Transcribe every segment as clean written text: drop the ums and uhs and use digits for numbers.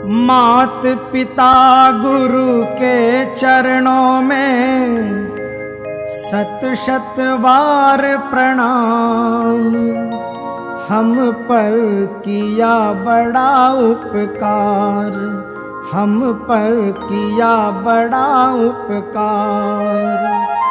मात पिता गुरु के चरणों में सत शत बार प्रणाम। हम पर किया बड़ा उपकार, हम पर किया बड़ा उपकार।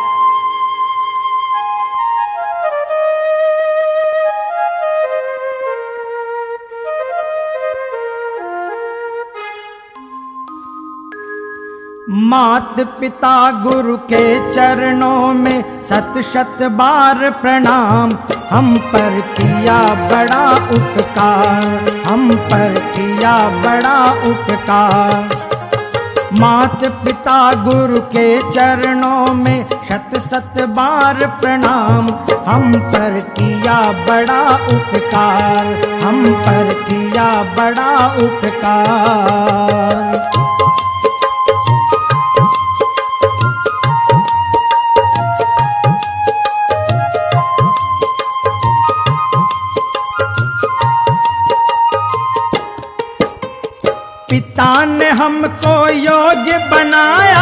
मात पिता गुरु के चरणों में सत शत बार प्रणाम। हम पर किया बड़ा उपकार, हम पर किया बड़ा उपकार। मात पिता गुरु के चरणों में शत शत बार प्रणाम। हम पर किया बड़ा उपकार, हम पर किया बड़ा उपकार। पिता ने हमको योग्य बनाया,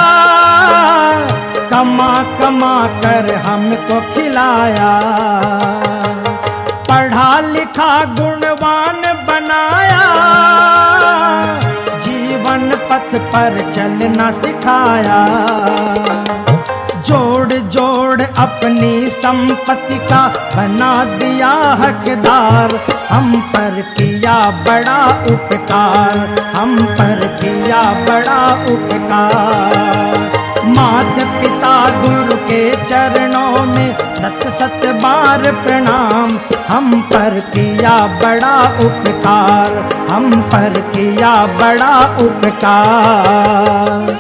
कमा कमा कर हमको खिलाया। पढ़ा लिखा गुणवान बनाया, जीवन पथ पर चलना सिखाया। जोड़ जोड़ अपनी संपत्ति का बना दिया हकदार। हम पर किया बड़ा उपकार, हम पर किया बड़ा उपकार। मात पिता गुरु के चरणों में सत सत बार प्रणाम। हम पर किया बड़ा उपकार, हम पर किया बड़ा उपकार।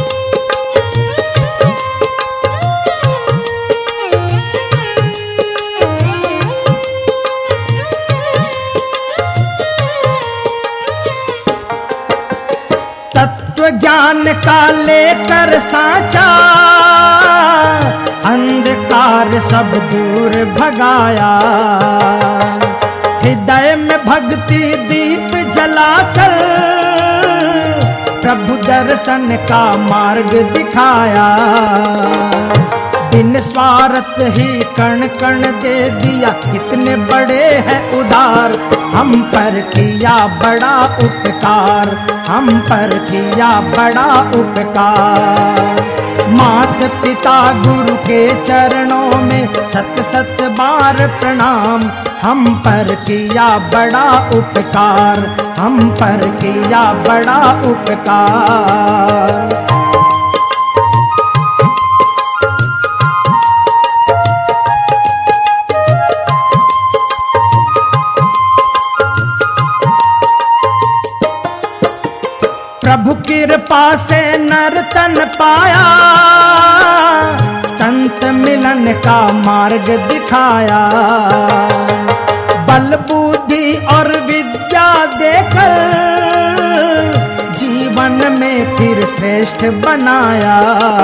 तत्व ज्ञान का लेकर साचा, अंधकार सब दूर भगाया। हृदय में भक्ति दीप जलाकर प्रभु दर्शन का मार्ग दिखाया। बिन स्वार्थ ही कण कण दे दिया, कितने बड़े हैं उदार। हम पर किया बड़ा उपकार, हम पर किया बड़ा उपकार। मात पिता गुरु के चरणों में सत सत बार प्रणाम। हम पर किया बड़ा उपकार, हम पर किया बड़ा उपकार। प्रभु कृपा से नर तन पाया, संत मिलन का मार्ग दिखाया। बल बुद्धि और विद्या देकर जीवन में फिर श्रेष्ठ बनाया।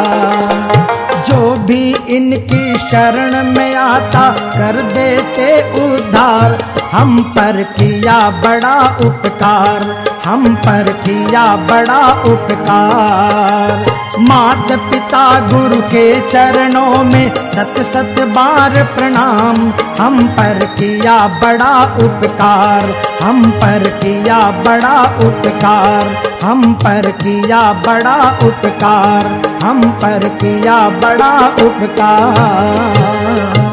जो भी इनकी शरण में आता कर देते उद्धार। हम पर किया बड़ा उपकार, हम पर किया बड़ा उपकार। मात पिता गुरु के चरणों में सत सत बार प्रणाम। हम पर किया बड़ा उपकार, हम पर किया बड़ा उपकार। हम पर किया बड़ा उपकार, हम पर किया बड़ा उपकार।